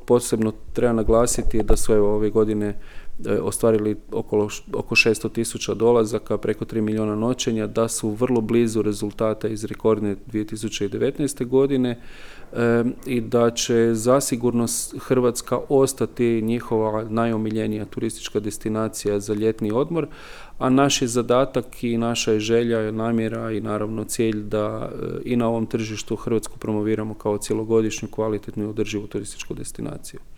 posebno treba naglasiti je da su ove godine ostvarili oko 600.000 dolazaka, preko 3 milijuna noćenja, da su vrlo blizu rezultata iz rekordne 2019. godine i da će zasigurno Hrvatska ostati njihova najomiljenija turistička destinacija za ljetni odmor, a naš je zadatak i naša je želja, namjera i naravno cilj da i na ovom tržištu Hrvatsku promoviramo kao cjelogodišnju, kvalitetnu i održivu turističku destinaciju.